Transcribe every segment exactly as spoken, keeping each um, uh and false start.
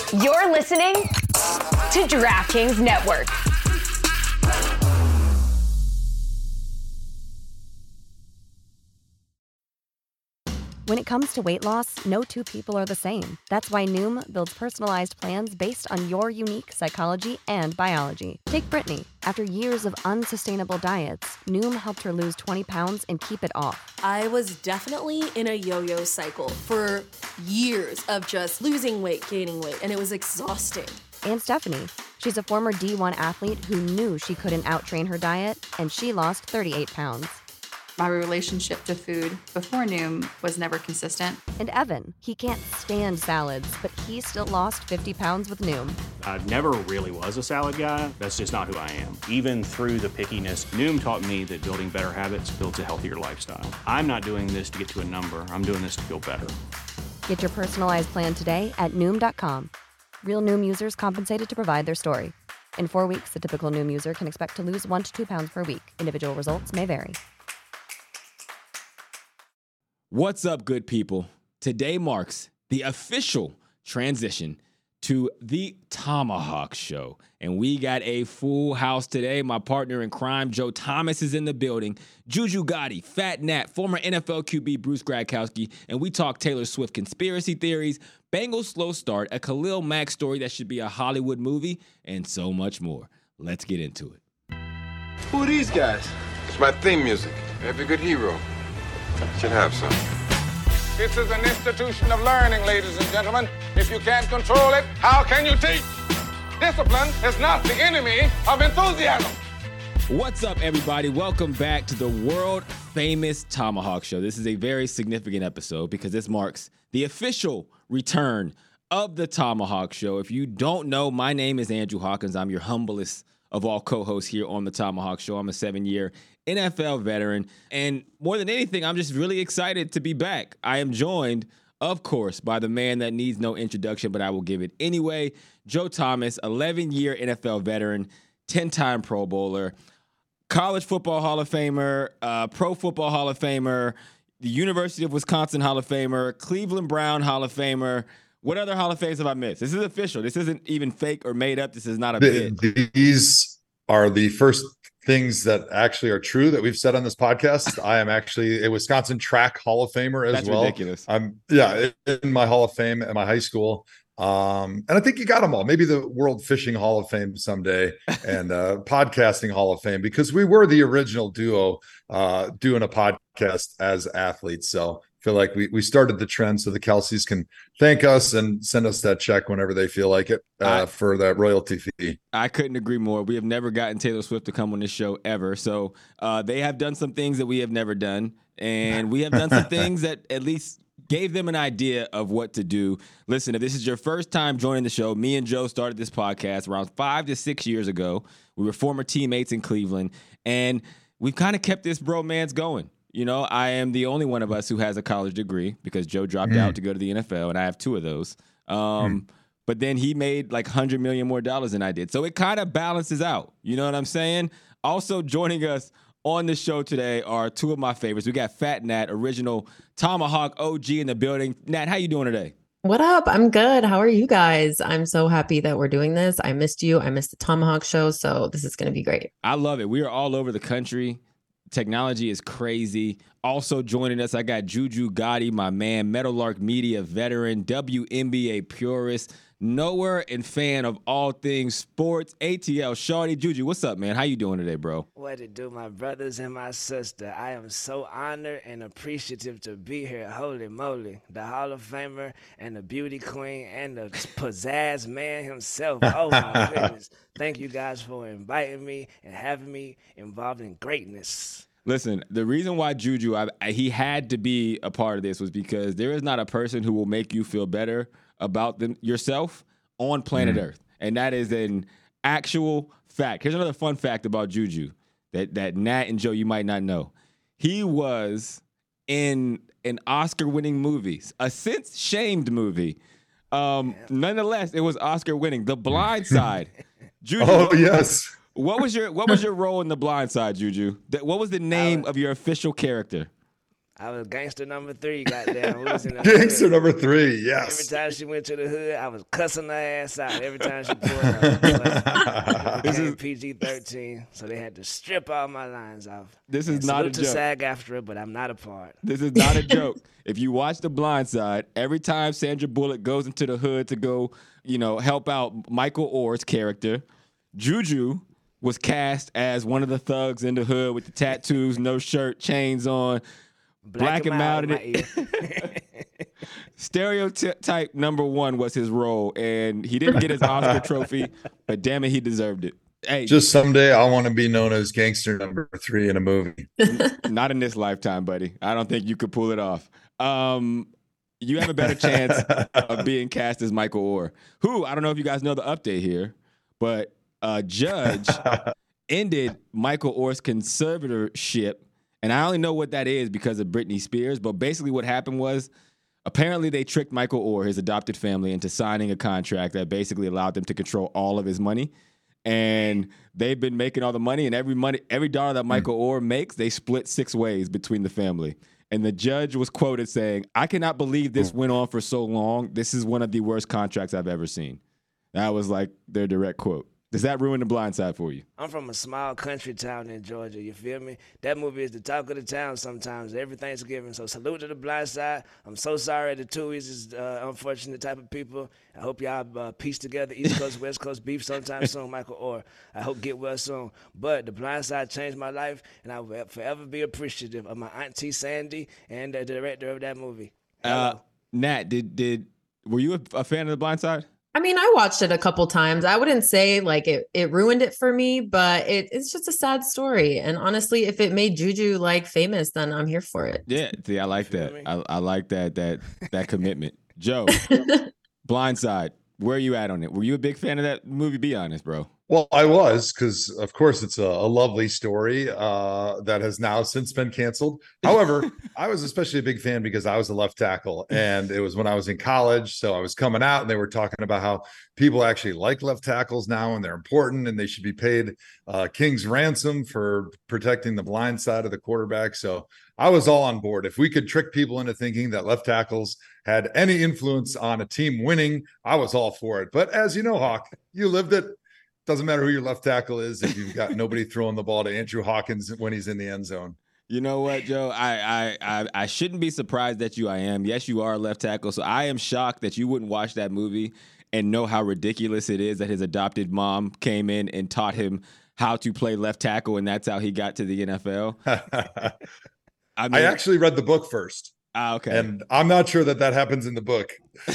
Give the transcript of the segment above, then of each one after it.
You're listening to DraftKings Network. When it comes to weight loss, no two people are the same. That's why Noom builds personalized plans based on your unique psychology and biology. Take Brittany. After years of unsustainable diets, Noom helped her lose twenty pounds and keep it off. I was definitely in a yo-yo cycle for years of just losing weight, gaining weight, and it was exhausting. And Stephanie. She's a former D one athlete who knew she couldn't out-train her diet, and she lost thirty-eight pounds. My relationship to food before Noom was never consistent. And Evan, he can't stand salads, but he still lost fifty pounds with Noom. I never really was a salad guy. That's just not who I am. Even through the pickiness, Noom taught me that building better habits builds a healthier lifestyle. I'm not doing this to get to a number. I'm doing this to feel better. Get your personalized plan today at Noom dot com. Real Noom users compensated to provide their story. In four weeks, the typical Noom user can expect to lose one to two pounds per week. Individual results may vary. What's up, good people? Today marks the official transition to the Tomahawk Show. And we got a full house today. My partner in crime, Joe Thomas, is in the building. Juju Gotti, Fat Nat, former N F L Q B Bruce Gradkowski. And we talk Taylor Swift conspiracy theories, Bengals slow start, a Khalil Mack story that should be a Hollywood movie, and so much more. Let's get into it. Who are these guys? It's my theme music. Every good hero should have some. This is an institution of learning, ladies and gentlemen. If you can't control it, how can you teach? Discipline is not the enemy of enthusiasm. What's up, everybody? Welcome back to the world-famous Tomahawk Show. This is a very significant episode because this marks the official return of the Tomahawk Show. If you don't know, my name is Andrew Hawkins. I'm your humblest of all co-hosts here on the Tomahawk Show. I'm a seven-year N F L veteran, and more than anything, I'm just really excited to be back. I am joined, of course, by the man that needs no introduction, but I will give it anyway. Joe Thomas, eleven-year N F L veteran, ten-time Pro Bowler, College Football Hall of Famer, uh, Pro Football Hall of Famer, the University of Wisconsin Hall of Famer, Cleveland Brown Hall of Famer. What other Hall of Fames have I missed? This is official. This isn't even fake or made up. This is not a bit. These are the first things that actually are true that we've said on this podcast. I am actually a Wisconsin Track Hall of Famer as That's well. Ridiculous. I'm yeah in my Hall of Fame at my high school. Um, and I think you got them all. Maybe the World Fishing Hall of Fame someday, and uh, Podcasting Hall of Fame, because we were the original duo uh, doing a podcast as athletes. So I feel like we we started the trend so the Kelseys can thank us and send us that check whenever they feel like it uh, I, for that royalty fee. I couldn't agree more. We have never gotten Taylor Swift to come on this show ever. So uh, they have done some things that we have never done. And we have done some things that at least gave them an idea of what to do. Listen, if this is your first time joining the show, me and Joe started this podcast around five to six years ago. We were former teammates in Cleveland, and we've kind of kept this bromance going. You know, I am the only one of us who has a college degree because Joe dropped mm. out to go to the N F L, and I have two of those. Um, mm. But then he made like one hundred million dollars more dollars than I did. So it kind of balances out. You know what I'm saying? Also joining us on the show today are two of my favorites. We got Fat Nat, original Tomahawk O G in the building. Nat, how you doing today? What up? I'm good. How are you guys? I'm so happy that we're doing this. I missed you. I missed the Tomahawk Show. So this is going to be great. I love it. We are all over the country. Technology is crazy. Also joining us, I got Juju Gotti, my man, Meadowlark Media veteran, W N B A purist, knower and fan of all things sports, A T L Shawty. Juju, what's up, man? How you doing today, bro? What it do, my brothers and my sister? I am so honored and appreciative to be here. Holy moly, the Hall of Famer and the beauty queen and the pizzazz man himself. Oh, my goodness. Thank you guys for inviting me and having me involved in greatness. Listen, the reason why Juju, I, I, he had to be a part of this was because there is not a person who will make you feel better about them, yourself on planet mm. Earth. And that is an actual fact. Here's another fun fact about Juju that, that Nat and Joe, you might not know. He was in an Oscar-winning movie, a since-shamed movie. Um, nonetheless, it was Oscar-winning. The Blind Side. Juju, oh, yes. What was your What was your role in The Blind Side, Juju? What was the name was, of your official character? I was gangster number three, goddamn. We was in the Gangster hood. number three, yes. Every time she went to the hood, I was cussing her ass out. Every time she pulled up. But it became P G thirteen, so they had to strip all my lines off. This is and not a to joke. SAG-AFTRA, but I'm not a part. This is not a joke. If you watch The Blind Side, every time Sandra Bullock goes into the hood to go, you know, help out Michael Orr's character, Juju was cast as one of the thugs in the hood with the tattoos, no shirt, chains on. Black, Black and Mounted. Stereotype number one was his role, and he didn't get his Oscar trophy, but damn it, he deserved it. Hey, just someday I want to be known as gangster number three in a movie. Not in this lifetime, buddy. I don't think you could pull it off. Um, you have a better chance of being cast as Michael Orr, who, I don't know if you guys know the update here, but a judge ended Michael Orr's conservatorship. And I only know what that is because of Britney Spears. But basically what happened was apparently they tricked Michael Orr, his adopted family, into signing a contract that basically allowed them to control all of his money. And they've been making all the money. And every money, every dollar that Michael mm. Orr makes, they split six ways between the family. And the judge was quoted saying, "I cannot believe this went on for so long. This is one of the worst contracts I've ever seen." That was like their direct quote. Does that ruin The Blind Side for you? I'm from a small country town in Georgia, you feel me? That movie is the talk of the town sometimes, every Thanksgiving. So salute to The Blind Side. I'm so sorry the Tuohys is uh, unfortunate type of people. I hope y'all uh, piece together East Coast, West Coast beef sometime soon, Michael Orr. I hope get well soon. But The Blind Side changed my life, and I will forever be appreciative of my auntie Sandy and the director of that movie. Uh, Nat, did did were you a, a fan of The Blind Side? I mean, I watched it a couple times. I wouldn't say like it, it ruined it for me, but it, it's just a sad story. And honestly, if it made Juju like famous, then I'm here for it. Yeah, see, I like that. I, I like that that that commitment. Joe, Blind Side, where are you at on it? Were you a big fan of that movie? Be honest, bro. Well, I was, because of course it's a, a lovely story uh, that has now since been canceled. However, I was especially a big fan because I was a left tackle, and it was when I was in college. So I was coming out, and they were talking about how people actually like left tackles now, and they're important, and they should be paid uh, king's ransom for protecting the blind side of the quarterback. So I was all on board. If we could trick people into thinking that left tackles had any influence on a team winning, I was all for it. But as you know, Hawk, you lived it. Doesn't matter who your left tackle is if you've got nobody throwing the ball to Andrew Hawkins when he's in the end zone. You know what, Joe? I, I I I shouldn't be surprised that you I am. Yes, you are a left tackle. So I am shocked that you wouldn't watch that movie and know how ridiculous it is that his adopted mom came in and taught him how to play left tackle, and that's how he got to the N F L. I, mean, I actually read the book first. Ah, okay. And I'm not sure that that happens in the book.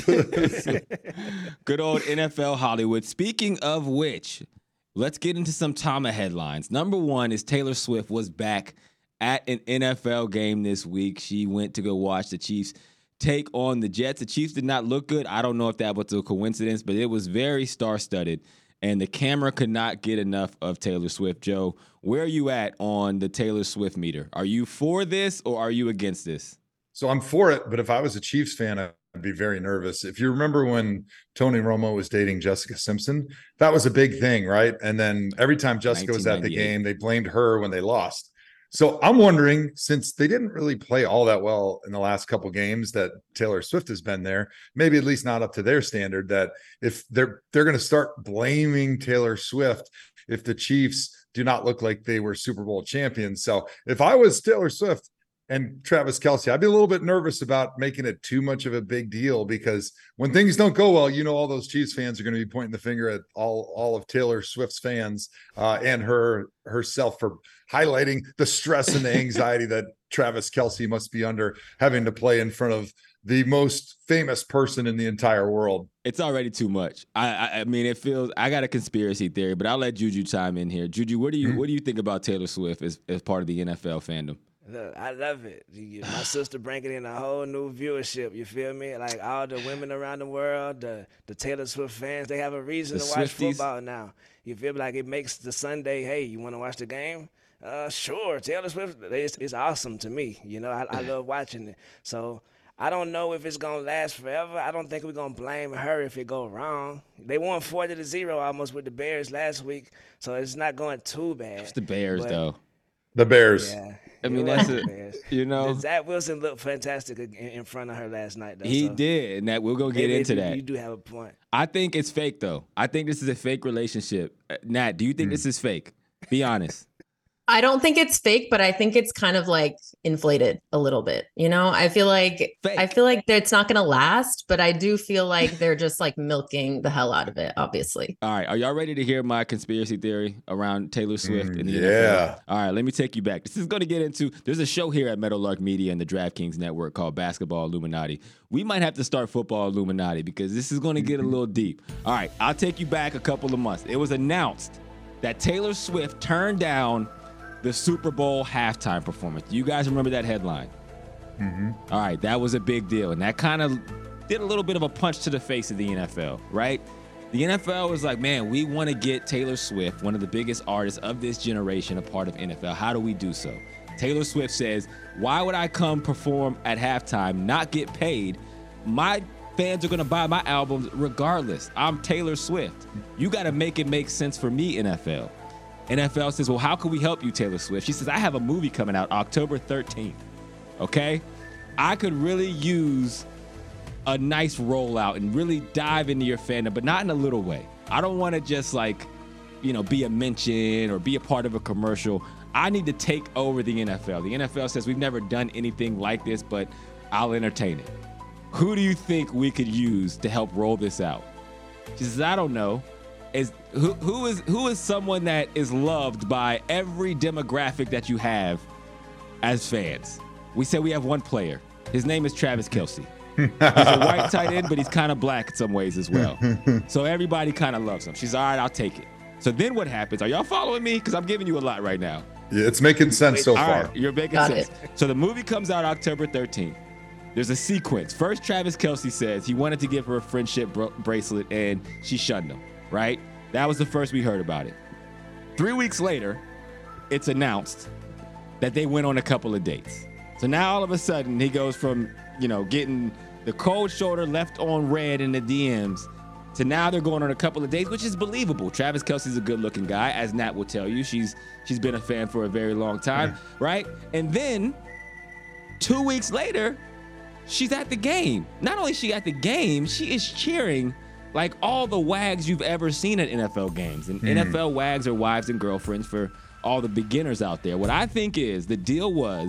Good old N F L Hollywood. Speaking of which, let's get into some Tama headlines. Number one is Taylor Swift was back at an N F L game this week. She went to go watch the Chiefs take on the Jets. The Chiefs did not look good. I don't know if that was a coincidence, but it was very star-studded, and the camera could not get enough of Taylor Swift. Joe, where are you at on the Taylor Swift meter? Are you for this or are you against this? So I'm for it, but if I was a Chiefs fan, I'd be very nervous. If you remember when Tony Romo was dating Jessica Simpson, that was a big thing, right? And then every time Jessica was at the game, they blamed her when they lost. So I'm wondering, since they didn't really play all that well in the last couple games that Taylor Swift has been there, maybe at least not up to their standard, that if they're they're going to start blaming Taylor Swift if the Chiefs do not look like they were Super Bowl champions. So if I was Taylor Swift and Travis Kelce, I'd be a little bit nervous about making it too much of a big deal, because when things don't go well, you know, all those Chiefs fans are going to be pointing the finger at all, all of Taylor Swift's fans uh, and her herself for highlighting the stress and the anxiety that Travis Kelce must be under, having to play in front of the most famous person in the entire world. It's already too much. I, I, I mean, it feels. I got a conspiracy theory, but I'll let Juju chime in here. Juju, what do you mm-hmm. what do you think about Taylor Swift as as part of the N F L fandom? Look, I love it. My sister bringing in a whole new viewership. You feel me? Like all the women around the world, the the Taylor Swift fans, they have a reason the to watch Swifties. Football now. You feel me? Like it makes the Sunday. Hey, you want to watch the game? Uh, sure. Taylor Swift, it's, it's awesome to me. You know, I, I love watching it. So I don't know if it's gonna last forever. I don't think we're gonna blame her if it go wrong. They won forty to zero almost with the Bears last week, so it's not going too bad. It's the Bears but, though. The Bears. Yeah. I mean, You're that's right, a, man. you know. Zach Wilson looked fantastic in, in front of her last night. Though, He so did, and that we'll go get maybe into you, that. You do have a point. I think it's fake, though. I think this is a fake relationship. Uh, Nat, do you think mm. this is fake? Be honest. I don't think it's fake, but I think it's kind of like inflated a little bit. You know, I feel like fake. I feel like it's not going to last, but I do feel like they're just like milking the hell out of it, obviously. All right. Are y'all ready to hear my conspiracy theory around Taylor Swift mm, and the yeah. N F L? All right. Let me take you back. This is going to get into, there's a show here at Meadowlark Media and the DraftKings Network called Basketball Illuminati. We might have to start Football Illuminati because this is going to get a little deep. All right. I'll take you back a couple of months. It was announced that Taylor Swift turned down the Super Bowl halftime performance. You guys remember that headline? Mm-hmm. All right, that was a big deal. And that kind of did a little bit of a punch to the face of the N F L, right? The N F L was like, man, we want to get Taylor Swift, one of the biggest artists of this generation, a part of N F L. How do we do so? Taylor Swift says, why would I come perform at halftime, not get paid? My fans are going to buy my albums regardless. I'm Taylor Swift. You got to make it make sense for me, N F L. N F L says, well, how can we help you, Taylor Swift? She says, I have a movie coming out October thirteenth, okay? I could really use a nice rollout and really dive into your fandom, but not in a little way. I don't want to just like, you know, be a mention or be a part of a commercial. I need to take over the N F L. The N F L says we've never done anything like this, but I'll entertain it. Who do you think we could use to help roll this out? She says, I don't know. Is who who is who is someone that is loved by every demographic that you have as fans? We say we have one player. His name is Travis Kelce. He's a white tight end, but he's kind of black in some ways as well. So everybody kind of loves him. She's all right, I'll take it. So then what happens? Are y'all following me? Because I'm giving you a lot right now. Yeah, it's making sense so all far. Right, you're making Got sense. it. So the movie comes out October thirteenth. There's a sequence. First, Travis Kelce says he wanted to give her a friendship bro- bracelet, and she shunned him, right? That was the first we heard about it. Three weeks later, it's announced that they went on a couple of dates. So now all of a sudden, he goes from, you know, getting the cold shoulder left on red in the D Ms to now they're going on a couple of dates, which is believable. Travis Kelce's a good-looking guy, as Nat will tell you. She's she's been a fan for a very long time, yeah. right? And then two weeks later, she's at the game. Not only is she at the game, she is cheering like all the wags you've ever seen at N F L games. And mm. N F L wags are wives and girlfriends for all the beginners out there. What I think is the deal was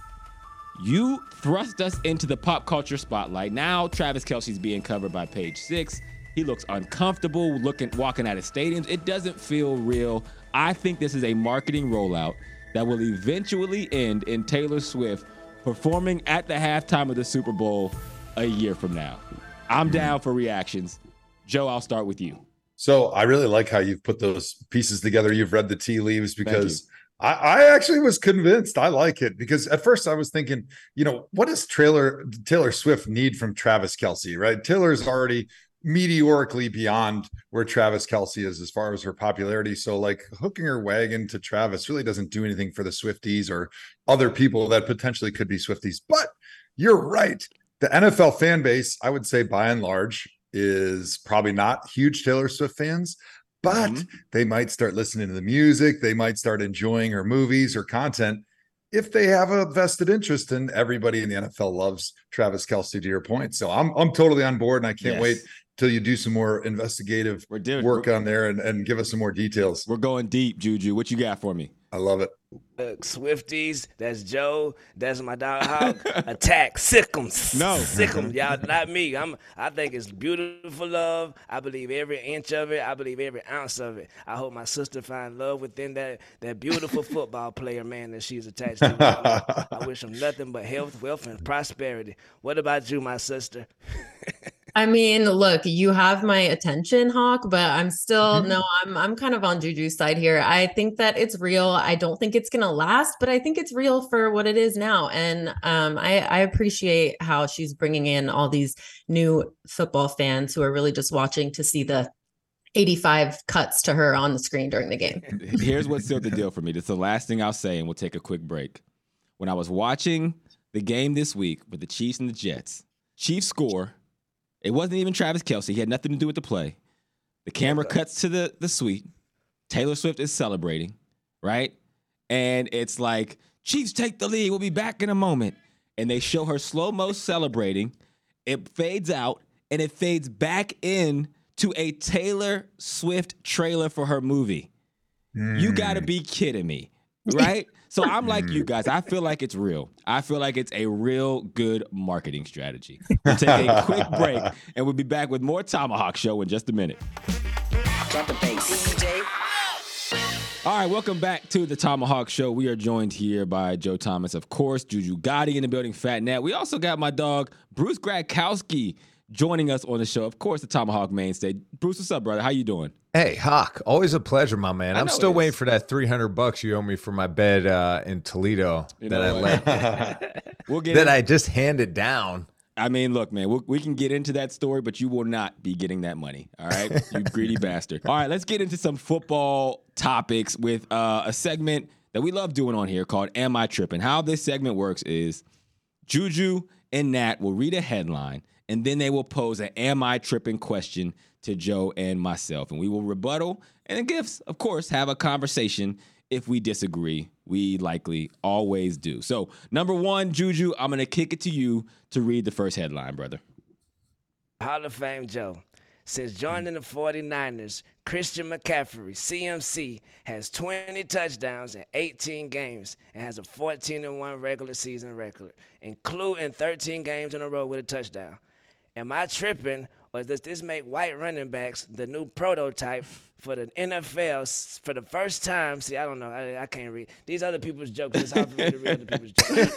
you thrust us into the pop culture spotlight. Now Travis Kelce's being covered by Page Six. He looks uncomfortable looking, walking out of stadiums. It doesn't feel real. I think this is a marketing rollout that will eventually end in Taylor Swift performing at the halftime of the Super Bowl a year from now. I'm down for reactions. Joe, I'll start with you. So I really like how you've put those pieces together. You've read the tea leaves because I, I actually was convinced. I like it because at first I was thinking, you know, what does Taylor, Taylor Swift need from Travis Kelce, right? Taylor's already meteorically beyond where Travis Kelce is as far as her popularity. So like hooking her wagon to Travis really doesn't do anything for the Swifties or other people that potentially could be Swifties. But you're right. The N F L fan base, I would say by and large, is probably not huge Taylor Swift fans, but mm-hmm. they might start listening to the music. They might start enjoying her movies or content if they have a vested interest in. Everybody in the N F L loves Travis Kelce, to your point. So I'm I'm totally on board, and I can't yes. wait till you do some more investigative we're doing, work we're, on there and, and give us some more details. We're going deep, Juju. What you got for me? I love it. Uh, Swifties, that's Joe, that's my dog Hawk. Attack, sick 'em, no, sick 'em, y'all, not me. I'm. I think it's beautiful love. I believe every inch of it. I believe every ounce of it. I hope my sister find love within that that beautiful football player, man, that she's attached to. Right. I wish him nothing but health, wealth, and prosperity. What about you, my sister? I mean, look, you have my attention, Hawk, but I'm still mm-hmm. no, I'm I'm kind of on Juju's side here. I think that it's real. I don't think it's gonna last, but I think it's real for what it is now. And um, I, I appreciate how she's bringing in all these new football fans who are really just watching to see the eighty-five cuts to her on the screen during the game. Here's what sealed the deal for me. This is the last thing I'll say, and we'll take a quick break. When I was watching the game this week with the Chiefs and the Jets, Chiefs score. It wasn't even Travis Kelce. He had nothing to do with the play. The camera cuts to the, the suite. Taylor Swift is celebrating, right? And it's like Chiefs take the lead. We'll be back in a moment. And they show her slow-mo celebrating. It fades out, and it fades back in to a Taylor Swift trailer for her movie. Mm. You got to be kidding me, right? So I'm like you guys. I feel like it's real. I feel like it's a real good marketing strategy. We'll take a quick break, and we'll be back with more Tomahawk Show in just a minute. Drop the bass, D J. All right, welcome back to the Tomahawk Show. We are joined here by Joe Thomas, of course, Juju Gotti in the building, Fat Nat. We also got my dog, Bruce Gradkowski, joining us on the show. Of course, the Tomahawk mainstay. Bruce, what's up, brother? How you doing? Hey, Hawk. Always a pleasure, my man. I'm still waiting for that three hundred bucks you owe me for my bed uh, in Toledo you that I let, we'll get that in. I just handed down. I mean, look, man, we, we can get into that story, but you will not be getting that money, all right? You greedy bastard. All right, let's get into some football topics with uh, a segment that we love doing on here called Am I Tripping? How this segment works is Juju and Nat will read a headline, and then they will pose an Am I Tripping question to Joe and myself. And we will rebuttal and then gifts, of course, have a conversation. If we disagree, we likely always do. So, number one, Juju, I'm going to kick it to you to read the first headline, brother. Hall of Fame Joe. Since joining the 49ers, Christian McCaffrey, C M C, has twenty touchdowns in eighteen games and has a fourteen and one regular season record, including thirteen games in a row with a touchdown. Am I tripping, or does this make white running backs the new prototype for the N F L for the first time? See, I don't know. I, I can't read. These other people's jokes. It's hard for me to read other people's jokes.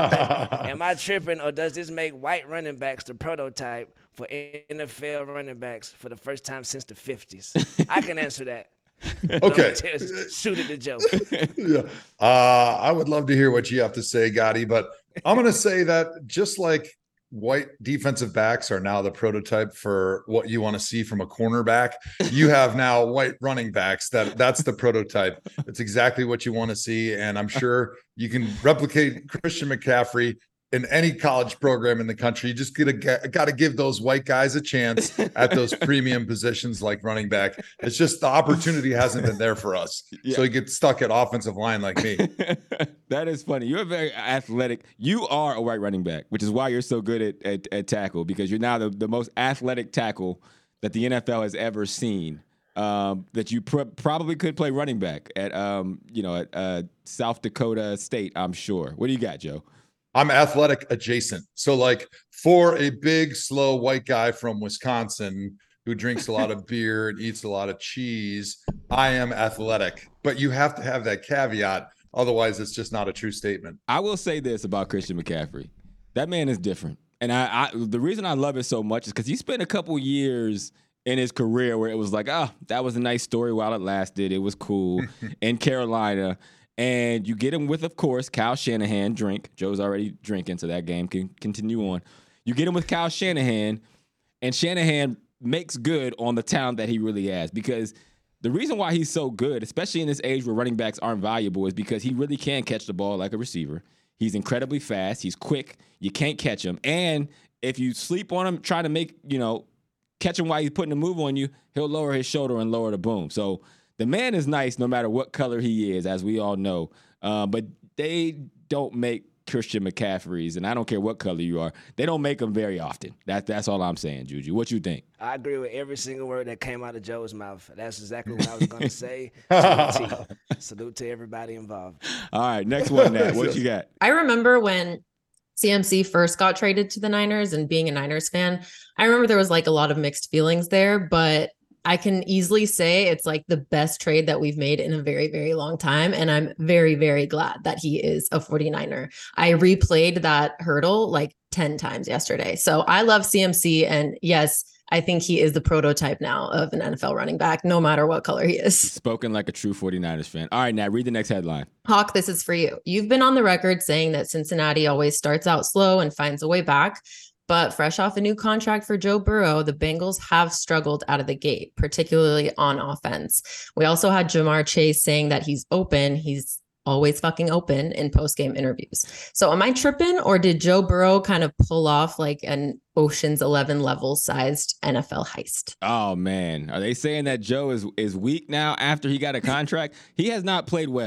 Am I tripping, or does this make white running backs the prototype for N F L running backs for the first time since the fifties? I can answer that. Okay. Shoot at the joke. Yeah. Uh, I would love to hear what you have to say, Gotti, but I'm going to say that just like white defensive backs are now the prototype for what you want to see from a cornerback, you have now white running backs that that's the prototype. It's exactly what you want to see. And I'm sure you can replicate Christian McCaffrey in any college program in the country. You just gotta got to give those white guys a chance at those premium positions like running back. It's just the opportunity hasn't been there for us. Yeah. So you get stuck at offensive line like me. That is funny. You're very athletic. You are a white running back, which is why you're so good at, at, at tackle, because you're now the, the most athletic tackle that the N F L has ever seen. Um, that you pr- probably could play running back at, um, you know, at uh, South Dakota State, I'm sure. What do you got, Joe? I'm athletic adjacent. So like for a big, slow white guy from Wisconsin who drinks a lot of beer and eats a lot of cheese, I am athletic. But you have to have that caveat. Otherwise, it's just not a true statement. I will say this about Christian McCaffrey. That man is different. And I, I the reason I love it so much is because he spent a couple years in his career where it was like, oh, that was a nice story while it lasted. It was cool in Carolina. And you get him with, of course, Kyle Shanahan, drink. Joe's already drinking, so that game can continue on. You get him with Kyle Shanahan, and Shanahan makes good on the talent that he really has. Because the reason why he's so good, especially in this age where running backs aren't valuable, is because he really can catch the ball like a receiver. He's incredibly fast. He's quick. You can't catch him. And if you sleep on him, trying to make, you know, catch him while he's putting a move on you, he'll lower his shoulder and lower the boom. So the man is nice no matter what color he is, as we all know. Uh, but they don't make Christian McCaffreys, and I don't care what color you are, they don't make them very often. That, that's all I'm saying, Juju. What you think? I agree with every single word that came out of Joe's mouth. That's exactly what I was going to say. Salute to, salute to everybody involved. All right, next one, Nat. What you got? I remember when C M C first got traded to the Niners, and being a Niners fan, I remember there was like a lot of mixed feelings there, but I can easily say it's like the best trade that we've made in a very, very long time. And I'm very, very glad that he is a 49er. I replayed that hurdle like ten times yesterday. So I love C M C. And yes, I think he is the prototype now of an N F L running back, no matter what color he is. Spoken like a true 49ers fan. All right, Nat, read the next headline. Hawk, this is for you. You've been on the record saying that Cincinnati always starts out slow and finds a way back. But fresh off a new contract for Joe Burrow, the Bengals have struggled out of the gate, particularly on offense. We also had Jamar Chase saying that he's open. He's always fucking open in post-game interviews. So am I tripping, or did Joe Burrow kind of pull off like an Ocean's eleven level sized N F L heist? Oh, man. Are they saying that Joe is, is weak now after he got a contract? He has not played well.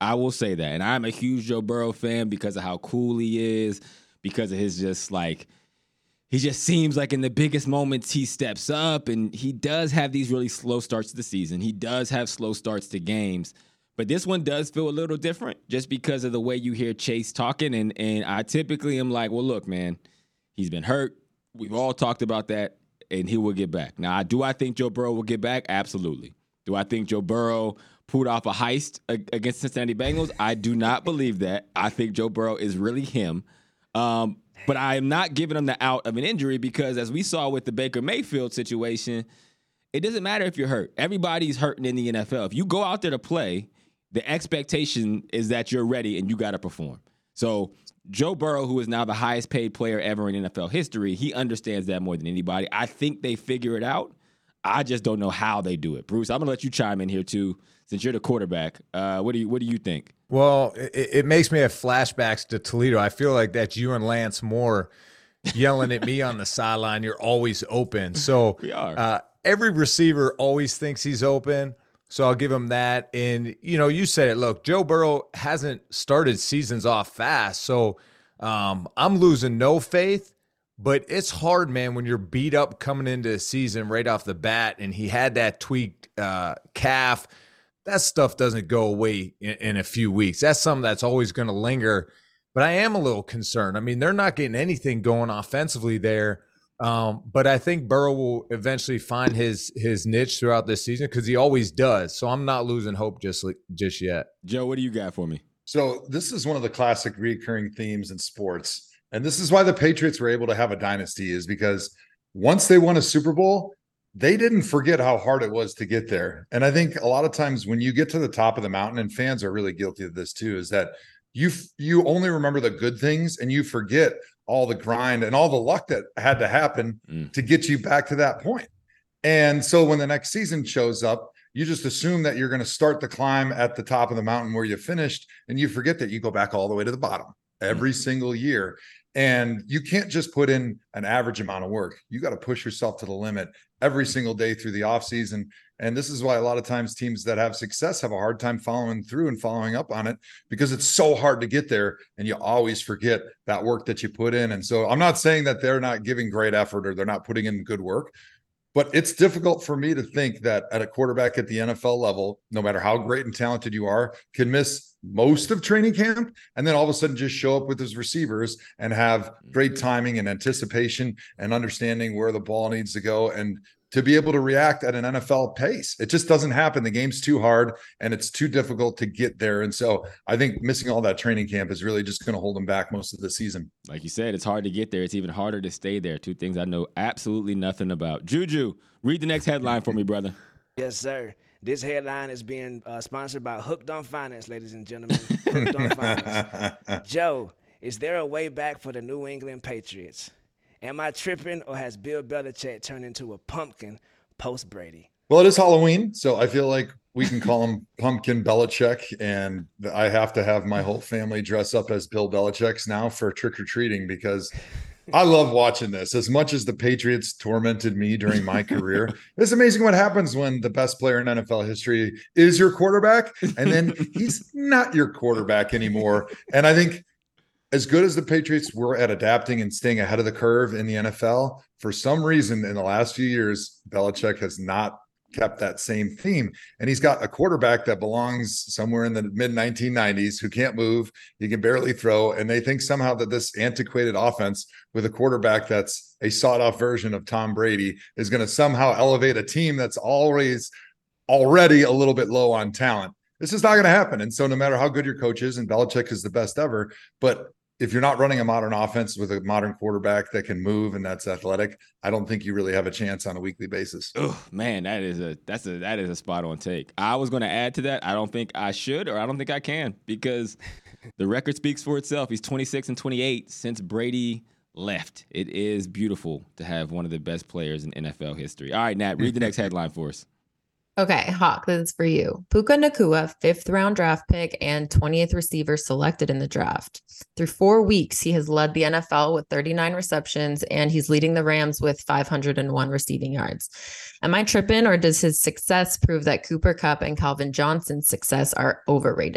I will say that. And I'm a huge Joe Burrow fan because of how cool he is, because of his just like, he just seems like in the biggest moments he steps up, and he does have these really slow starts to the season. He does have slow starts to games. But this one does feel a little different just because of the way you hear Chase talking. And, and I typically am like, well, look, man, he's been hurt. We've all talked about that, and he will get back. Now, do I think Joe Burrow will get back? Absolutely. Do I think Joe Burrow pulled off a heist against Cincinnati Bengals? I do not believe that. I think Joe Burrow is really him. Um, but I am not giving him the out of an injury because, as we saw with the Baker Mayfield situation, it doesn't matter if you're hurt. Everybody's hurting in the N F L. If you go out there to play, the expectation is that you're ready and you got to perform. So Joe Burrow, who is now the highest paid player ever in N F L history, he understands that more than anybody. I think they figure it out. I just don't know how they do it. Bruce, I'm going to let you chime in here too, since you're the quarterback. Uh, what do you What do you think? Well, it, it makes me have flashbacks to Toledo. I feel like that's you and Lance Moore yelling at me on the sideline. You're always open. So we are. Uh, every receiver always thinks he's open. So I'll give him that. And, you know, you said it. Look, Joe Burrow hasn't started seasons off fast. So um, I'm losing no faith. But it's hard, man, when you're beat up coming into a season right off the bat, and he had that tweaked uh, calf. That stuff doesn't go away in, in a few weeks. That's something that's always going to linger. But I am a little concerned. I mean, they're not getting anything going offensively there. Um, but I think Burrow will eventually find his his niche throughout this season because he always does. So I'm not losing hope just just yet. Joe, what do you got for me? So this is one of the classic recurring themes in sports. And this is why the Patriots were able to have a dynasty, is because once they won a Super Bowl, they didn't forget how hard it was to get there. And I think a lot of times when you get to the top of the mountain, and fans are really guilty of this too, is that you you only remember the good things and you forget all the grind and all the luck that had to happen mm. to get you back to that point. And so when the next season shows up, you just assume that you're going to start the climb at the top of the mountain where you finished, and you forget that you go back all the way to the bottom every mm. single year. And you can't just put in an average amount of work. You got to push yourself to the limit every single day through the offseason. And this is why a lot of times teams that have success have a hard time following through and following up on it, because it's so hard to get there and you always forget that work that you put in. And so I'm not saying that they're not giving great effort or they're not putting in good work, but it's difficult for me to think that at a quarterback at the N F L level, no matter how great and talented you are, can miss most of training camp and then all of a sudden just show up with his receivers and have great timing and anticipation and understanding where the ball needs to go and to be able to react at an N F L pace. It just doesn't happen. The game's too hard and it's too difficult to get there. And so I think missing all that training camp is really just going to hold him back most of the season. Like you said, it's hard to get there. It's even harder to stay there. Two things I know absolutely nothing about. Juju, read the next headline for me, brother. Yes, sir. This headline is being uh, sponsored by Hooked on Finance, ladies and gentlemen. Hooked on Finance. Joe, is there a way back for the New England Patriots? Am I tripping, or has Bill Belichick turned into a pumpkin post-Brady? Well, it is Halloween, so I feel like we can call him Pumpkin Belichick, and I have to have my whole family dress up as Bill Belichick's now for trick-or-treating because I love watching this. As much as the Patriots tormented me during my career, it's amazing what happens when the best player in N F L history is your quarterback, and then he's not your quarterback anymore. And I think as good as the Patriots were at adapting and staying ahead of the curve in the N F L, for some reason in the last few years, Belichick has not kept that same theme. And he's got a quarterback that belongs somewhere in the mid nineteen nineties who can't move. He can barely throw. And they think somehow that this antiquated offense with a quarterback that's a sought-off version of Tom Brady is going to somehow elevate a team that's always already a little bit low on talent. This is not going to happen. And so no matter how good your coach is, and Belichick is the best ever, but if you're not running a modern offense with a modern quarterback that can move and that's athletic, I don't think you really have a chance on a weekly basis. Oh man, that is a that's a that is a spot on take. I was going to add to that. I don't think I should, or I don't think I can, because the record speaks for itself. He's twenty-six and twenty-eight since Brady left. It is beautiful to have one of the best players in N F L history. All right, Nat, read the next headline for us. Okay, Hawk, this is for you. Puka Nacua, fifth round draft pick and twentieth receiver selected in the draft. Through four weeks, he has led the N F L with thirty-nine receptions, and he's leading the Rams with five hundred one receiving yards. Am I tripping, or does his success prove that Cooper Kupp and Calvin Johnson's success are overrated?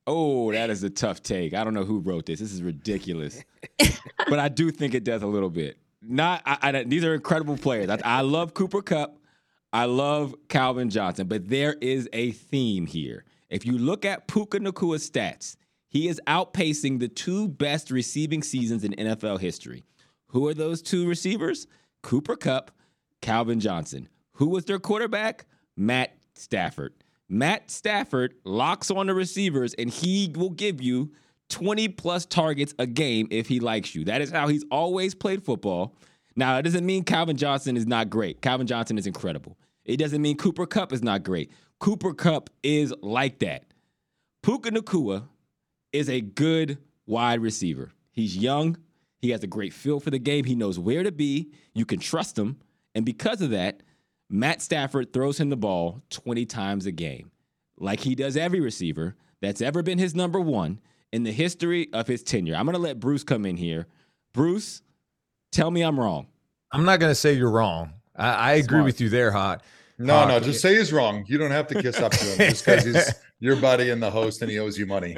Oh, that is a tough take. I don't know who wrote this. This is ridiculous. But I do think it does a little bit. Not. I, I, these are incredible players. I, I love Cooper Kupp. I love Calvin Johnson. But there is a theme here. If you look at Puka Nacua's stats, he is outpacing the two best receiving seasons in N F L history. Who are those two receivers? Cooper Kupp, Calvin Johnson. Who was their quarterback? Matt Stafford. Matt Stafford locks on the receivers, and he will give you twenty-plus targets a game if he likes you. That is how he's always played football. Now, it doesn't mean Calvin Johnson is not great. Calvin Johnson is incredible. It doesn't mean Cooper Kupp is not great. Cooper Kupp is like that. Puka Nacua is a good wide receiver. He's young. He has a great feel for the game. He knows where to be. You can trust him. And because of that, Matt Stafford throws him the ball twenty times a game, like he does every receiver that's ever been his number one in the history of his tenure. I'm going to let Bruce come in here. Bruce, tell me I'm wrong. I'm not going to say you're wrong. I, I agree with you there, Hot. No, Hot. no, just say he's wrong. You don't have to kiss up to him just because he's your buddy and the host and he owes you money.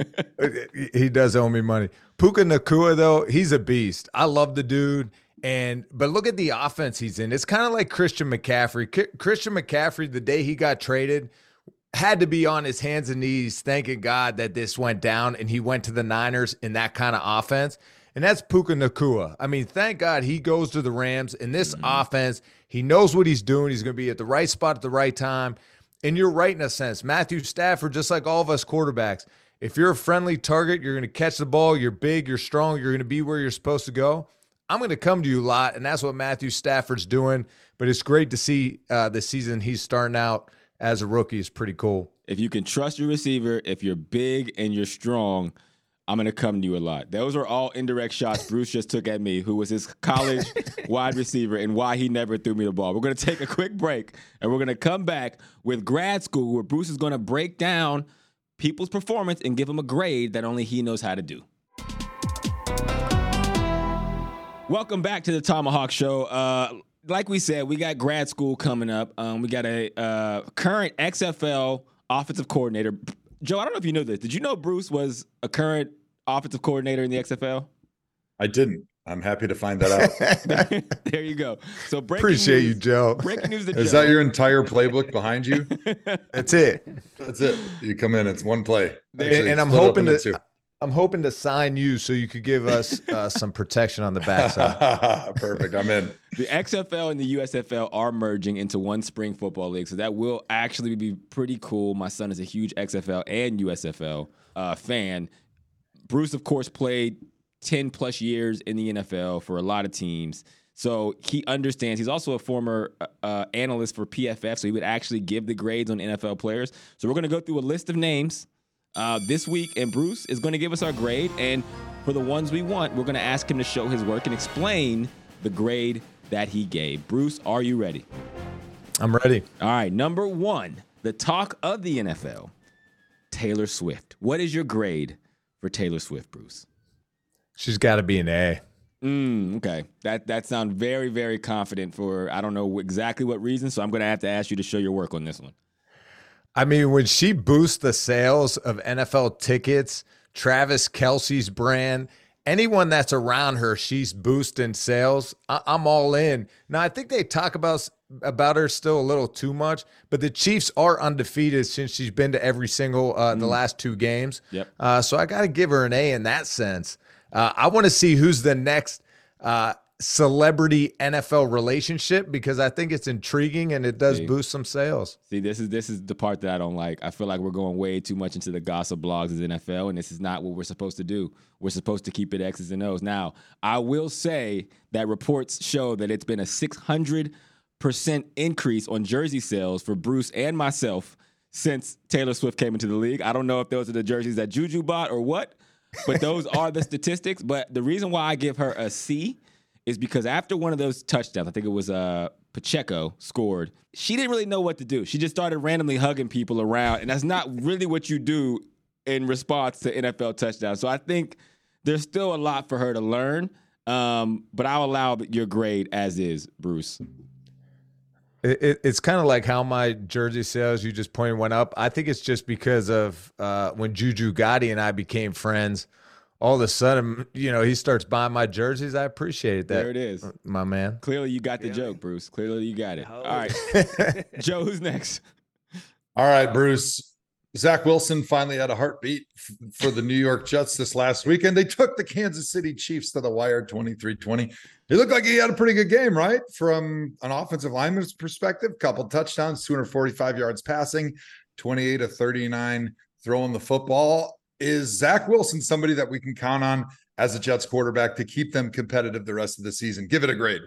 He does owe me money. Puka Nacua, though, he's a beast. I love the dude. And but look at the offense he's in. It's kind of like Christian McCaffrey. K- Christian McCaffrey, the day he got traded, had to be on his hands and knees thanking God that this went down and he went to the Niners in that kind of offense. And that's Puka Nacua. I mean, thank God he goes to the Rams in this mm-hmm. offense. He knows what he's doing. He's going to be at the right spot at the right time. And you're right in a sense. Matthew Stafford, just like all of us quarterbacks, if you're a friendly target, you're going to catch the ball, you're big, you're strong, you're going to be where you're supposed to go. I'm going to come to you a lot, and that's what Matthew Stafford's doing. But it's great to see uh, the season he's starting out as a rookie is pretty cool. If you can trust your receiver, if you're big and you're strong, I'm going to come to you a lot. Those are all indirect shots Bruce just took at me, who was his college wide receiver, and why he never threw me the ball. We're going to take a quick break, and we're going to come back with grad school, where Bruce is going to break down people's performance and give them a grade that only he knows how to do. Welcome back to the Tomahawk Show. Uh, like we said, we got grad school coming up. Um, we got a uh, current X F L offensive coordinator. Joe, I don't know if you know this. Did you know Bruce was a current offensive coordinator in the X F L? I didn't. I'm happy to find that out. There you go. So breaking Appreciate news, you, Joe. Breaking news to Is Joe. that your entire playbook behind you? That's it. That's it. You come in, it's one play. Actually, and, and I'm hoping to I'm hoping to sign you so you could give us uh, some protection on the backside. Perfect. I'm in. The X F L and the U S F L are merging into one spring football league, so that will actually be pretty cool. My son is a huge X F L and U S F L uh, fan. Bruce, of course, played ten plus years in the N F L for a lot of teams, so he understands. He's also a former uh, analyst for P F F, so he would actually give the grades on N F L players. So we're going to go through a list of names Uh, this week, and Bruce is going to give us our grade, and for the ones we want, we're going to ask him to show his work and explain the grade that he gave. Bruce, are you ready? I'm ready. All right, number one, the talk of the N F L, Taylor Swift. What is your grade for Taylor Swift, Bruce? She's got to be an A. Mm, okay, that that sounds very, very confident for I don't know exactly what reason, so I'm going to have to ask you to show your work on this one. I mean, when she boosts the sales of N F L tickets, Travis Kelce's brand, anyone that's around her, she's boosting sales. I- I'm all in. Now, I think they talk about, about her still a little too much, but the Chiefs are undefeated since she's been to every single uh, mm. the last two games. Yep. Uh, so I got to give her an A in that sense. Uh, I want to see who's the next uh, celebrity N F L relationship, because I think it's intriguing and it does See, boost some sales. See, this is this is the part that I don't like. I feel like we're going way too much into the gossip blogs of the N F L, and this is not what we're supposed to do. We're supposed to keep it X's and O's. Now, I will say that reports show that it's been a six hundred percent increase on jersey sales for Bruce and myself since Taylor Swift came into the league. I don't know if those are the jerseys that Juju bought or what, but those are the statistics. But the reason why I give her a C is because after one of those touchdowns, I think it was uh, Pacheco scored, she didn't really know what to do. She just started randomly hugging people around, and that's not really what you do in response to N F L touchdowns. So I think there's still a lot for her to learn, um, but I'll allow your grade as is, Bruce. It, it, it's kind of like how my jersey sales, you just pointed one up. I think it's just because of uh, when Juju Gotti and I became friends, all of a sudden, you know, he starts buying my jerseys. I appreciate that. There it is. My man. Clearly you got the yeah. joke, Bruce. Clearly you got it. Oh. All right. Joe, who's next? All right, Bruce. Zach Wilson finally had a heartbeat f- for the New York Jets this last weekend. They took the Kansas City Chiefs to the wire twenty-three twenty. He looked like he had a pretty good game, right? From an offensive lineman's perspective, couple touchdowns, two hundred forty-five yards passing, twenty-eight to thirty-nine throwing the football. Is Zach Wilson somebody that we can count on as a Jets quarterback to keep them competitive the rest of the season? Give it a grade.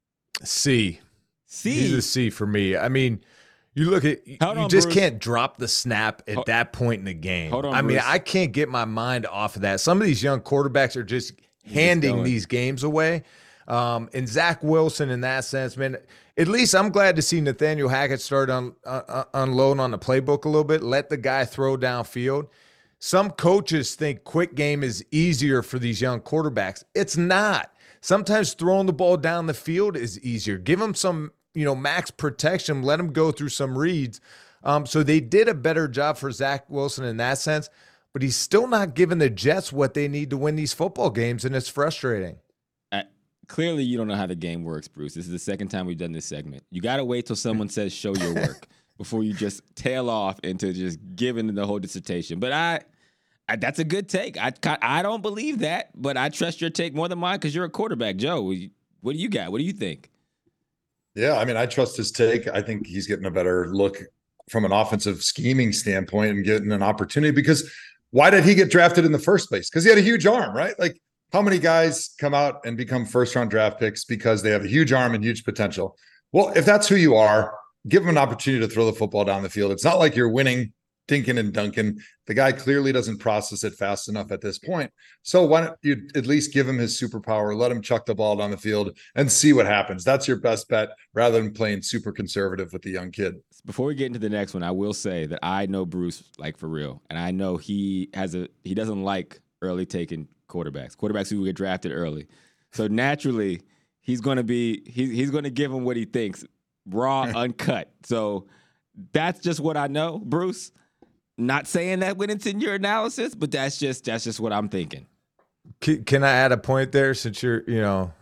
C. C. He's a C for me. I mean, you look at you on, just Bruce. can't drop the snap at Hold, that point in the game. Hold on, I mean, Bruce. I can't get my mind off of that. Some of these young quarterbacks are just handing just these games away. Um, and Zach Wilson, in that sense, man, at least I'm glad to see Nathaniel Hackett start on uh, unloading on the playbook a little bit. Let the guy throw downfield. Some coaches think quick game is easier for these young quarterbacks. It's not. Sometimes throwing the ball down the field is easier. Give them some, you know, max protection. Let them go through some reads. Um, so they did a better job for Zach Wilson in that sense, but he's still not giving the Jets what they need to win these football games, and it's frustrating. Uh, clearly, you don't know how the game works, Bruce. This is the second time we've done this segment. You got to wait till someone says show your work before you just tail off into just giving the whole dissertation. But I, I that's a good take. I, I don't believe that, but I trust your take more than mine because you're a quarterback. Joe, what do you got? What do you think? Yeah, I mean, I trust his take. I think he's getting a better look from an offensive scheming standpoint and getting an opportunity, because why did he get drafted in the first place? Because he had a huge arm, right? Like, how many guys come out and become first round draft picks because they have a huge arm and huge potential? Well, if that's who you are, give him an opportunity to throw the football down the field. It's not like you're winning dinking and dunking. The guy clearly doesn't process it fast enough at this point. So why don't you at least give him his superpower, let him chuck the ball down the field and see what happens. That's your best bet rather than playing super conservative with the young kid. Before we get into the next one, I will say that I know Bruce like for real. And I know he has a, he doesn't like early taking quarterbacks, quarterbacks who get drafted early. So naturally he's going to be, he's, he's going to give him what he thinks, raw, uncut. So that's just what I know, Bruce. Not saying that went into your analysis, but that's just that's just what I'm thinking. Can, can I add a point there, since you're, you know,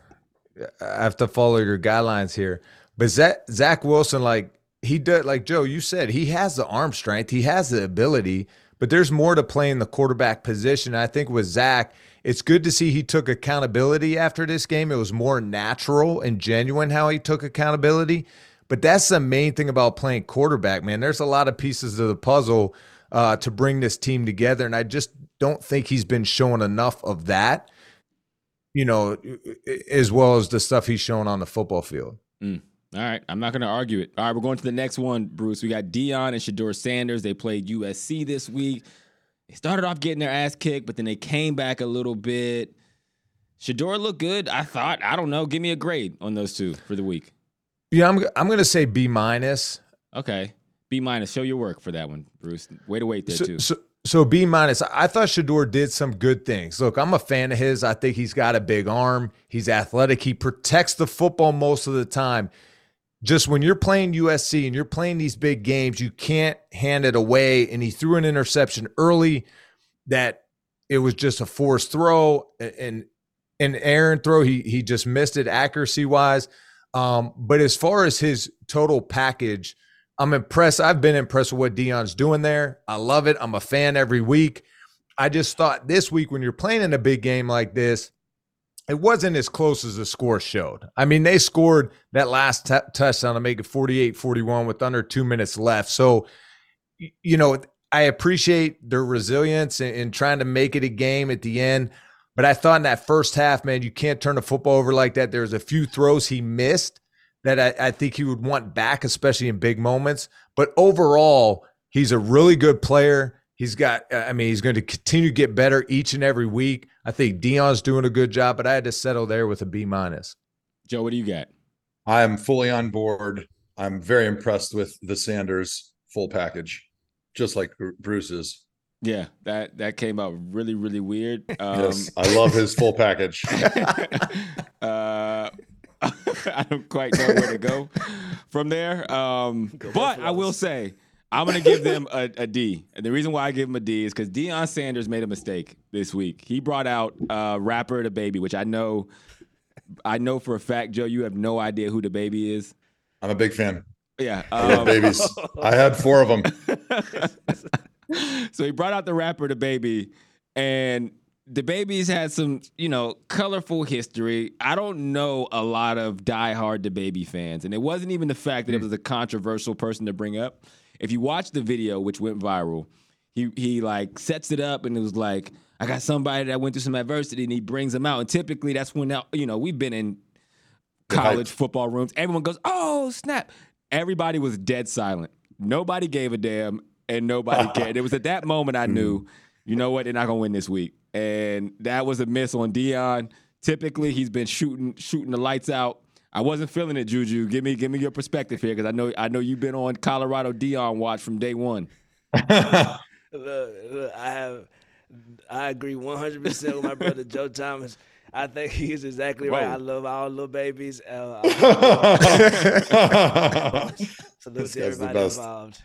I have to follow your guidelines here. But Zach, Zach Wilson, like he does, like Joe, you said, he has the arm strength, he has the ability, but there's more to playing the quarterback position. I think with Zach, it's good to see he took accountability after this game. It was more natural and genuine how he took accountability. But that's the main thing about playing quarterback, man. There's a lot of pieces of the puzzle Uh, to bring this team together. And I just don't think he's been showing enough of that, you know, as well as the stuff he's showing on the football field. Mm. All right. I'm not going to argue it. All right. We're going to the next one, Bruce. We got Deion and Shedeur Sanders. They played U S C this week. They started off getting their ass kicked, but then they came back a little bit. Shedeur looked good. I thought, I don't know. Give me a grade on those two for the week. Yeah, I'm, I'm going to say B minus. Okay. B minus. Show your work for that one, Bruce. Way to wait there, so, too. So, so B minus. I thought Shedeur did some good things. Look, I'm a fan of his. I think he's got a big arm. He's athletic. He protects the football most of the time. Just when you're playing U S C and you're playing these big games, you can't hand it away. And he threw an interception early that it was just a forced throw. And an error throw, he, he just missed it accuracy-wise. Um, but as far as his total package, I'm impressed. I've been impressed with what Deion's doing there. I love it. I'm a fan every week. I just thought this week, when you're playing in a big game like this, it wasn't as close as the score showed. I mean, they scored that last t- touchdown to make it forty-eight forty-one with under two minutes left. So, you know, I appreciate their resilience in, in trying to make it a game at the end. But I thought in that first half, man, you can't turn the football over like that. There's a few throws he missed that I, I think he would want back, especially in big moments. But overall, he's a really good player. He's got, I mean, he's going to continue to get better each and every week. I think Deion's doing a good job, but I had to settle there with a B minus. Joe, what do you got? I am fully on board. I'm very impressed with the Sanders full package, just like Bruce is. Yeah, that, that came out really, really weird. Um, yes, I love his full package. uh, I don't quite know where to go from there. Um, but I will say, I'm going to give them a, a D. And the reason why I give them a D is because Deion Sanders made a mistake this week. He brought out uh, rapper DaBaby, which I know I know for a fact, Joe, you have no idea who DaBaby is. I'm a big fan. Yeah. I love Um, babies. I had four of them. So he brought out the rapper DaBaby, and DaBaby's had some, you know, colorful history. I don't know a lot of diehard DaBaby fans, and it wasn't even the fact that it was a controversial person to bring up. If you watch the video, which went viral, he he like sets it up, and it was like, I got somebody that went through some adversity, and he brings them out. And typically, that's when now, you know, we've been in college football rooms. Everyone goes, "Oh snap!" Everybody was dead silent. Nobody gave a damn, and nobody cared. It was at that moment I knew, you know what, they're not gonna win this week. And that was a miss on Deion. Typically, he's been shooting shooting the lights out. I wasn't feeling it, Juju. Give me give me your perspective here, because I know I know you've been on Colorado Deion watch from day one. Look, look, I have I agree one hundred percent with my brother Joe Thomas. I think he's exactly right. Whoa. I love all little babies. Uh, Salute This to guy's the everybody best. involved.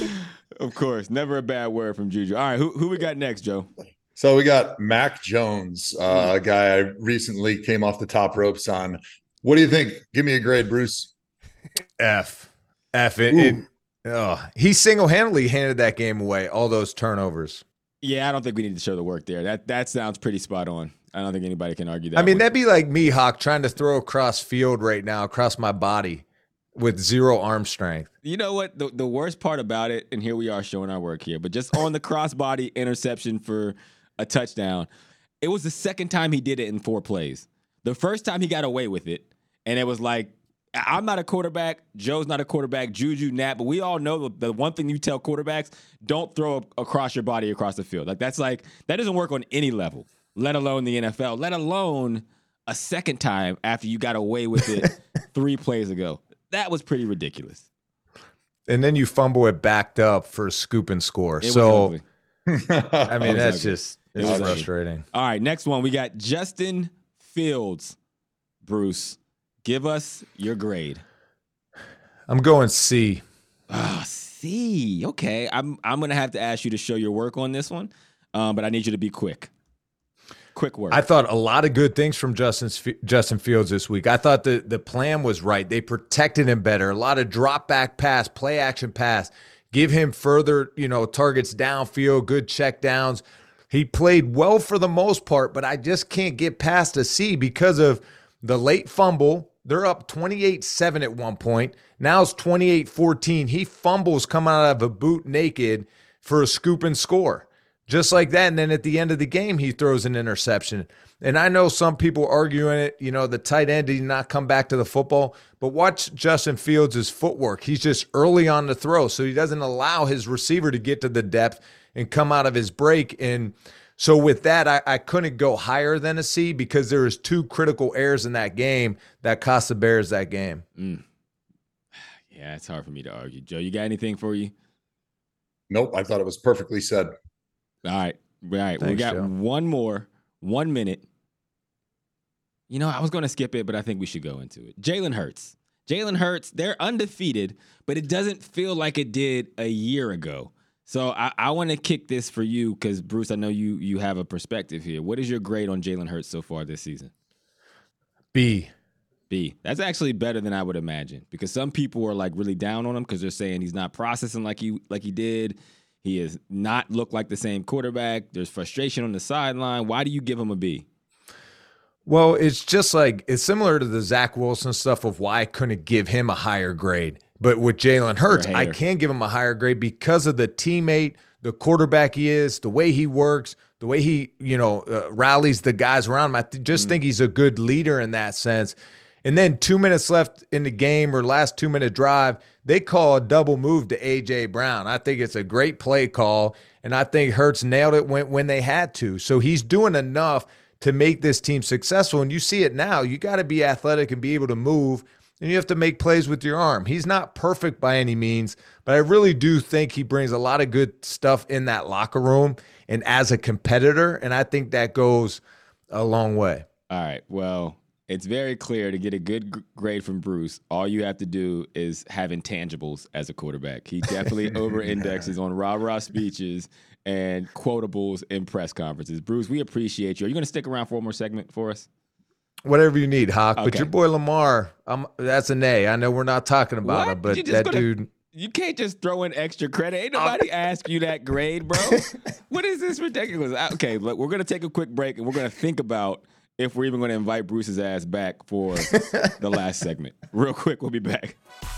Of course, never a bad word from Juju. All right, who who we got next, Joe? So we got Mac Jones, uh, a guy I recently came off the top ropes on. What do you think? Give me a grade, Bruce. F. F. It, it, oh, he single-handedly handed that game away, all those turnovers. Yeah, I don't think we need to show the work there. That that sounds pretty spot on. I don't think anybody can argue that. I mean, one. that'd be like me, Hawk, trying to throw across field right now, across my body with zero arm strength. You know what? The, the worst part about it, and here we are showing our work here, but just on the crossbody interception for a touchdown, it was the second time he did it in four plays. The first time he got away with it, and it was like, I'm not a quarterback, Joe's not a quarterback, Juju, Nat, but we all know the, the one thing you tell quarterbacks, don't throw a, across your body across the field. Like, that's like, that doesn't work on any level, let alone the N F L, let alone a second time after you got away with it three plays ago. That was pretty ridiculous. And then you fumble it backed up for a scoop and score. It so, was I mean, was that's ugly. just It it's was ugly. frustrating. All right, next one. We got Justin Fields. Bruce, give us your grade. I'm going C. Ah, C. Okay. I'm I'm gonna have to ask you to show your work on this one, um, but I need you to be quick. Quick work. I thought a lot of good things from Justin Justin Fields this week. I thought the the plan was right. They protected him better. A lot of drop back pass, play action pass, give him further, you know, targets downfield, good check downs. He played well for the most part, but I just can't get past a C because of the late fumble. They're up twenty-eight seven at one point. Now it's twenty-eight fourteen. He fumbles coming out of a boot naked for a scoop and score. Just like that. And then at the end of the game, he throws an interception. And I know some people arguing it, you know, the tight end did not come back to the football. But watch Justin Fields' footwork. He's just early on the throw, so he doesn't allow his receiver to get to the depth and come out of his break. And so with that, I, I couldn't go higher than a C because there was two critical errors in that game that cost the Bears that game. Mm. Yeah, it's hard for me to argue. Joe, you got anything for you? Nope, I thought it was perfectly said. All right. All right. we Thanks, got Joe. one more, one minute. You know, I was going to skip it, but I think we should go into it. Jalen Hurts. Jalen Hurts, they're undefeated, but it doesn't feel like it did a year ago. So I, I want to kick this for you because, Bruce, I know you you have a perspective here. What is your grade on Jalen Hurts so far this season? B. B. That's actually better than I would imagine because some people are like really down on him because they're saying he's not processing like he like he did. He has not looked like the same quarterback. There's frustration on the sideline. Why do you give him a B? Well, it's just like it's similar to the Zach Wilson stuff of why I couldn't give him a higher grade. But with Jalen Hurts, I can give him a higher grade because of the teammate, the quarterback he is, the way he works, the way he, you know, uh, rallies the guys around him. I th- just mm. think he's a good leader in that sense. And then two minutes left in the game or last two-minute drive, they call a double move to A J. Brown. I think it's a great play call, and I think Hurts nailed it when, when they had to. So he's doing enough to make this team successful, and you see it now. You got to be athletic and be able to move, and you have to make plays with your arm. He's not perfect by any means, but I really do think he brings a lot of good stuff in that locker room and as a competitor, and I think that goes a long way. All right, well, It's very clear to get a good g- grade from Bruce. All you have to do is have intangibles as a quarterback. He definitely over-indexes on rah-rah speeches and quotables in press conferences. Bruce, we appreciate you. Are you going to stick around for one more segment for us? Whatever you need, Hawk. Okay. But your boy Lamar, I'm, that's an A. I know we're not talking about What? him, but You just that gonna- dude. You can't just throw in extra credit. Ain't nobody ask you that grade, bro. What is this ridiculous? Okay, look, we're going to take a quick break, and we're going to think about if we're even going to invite Bruce's ass back for the last segment. Real quick, we'll be back.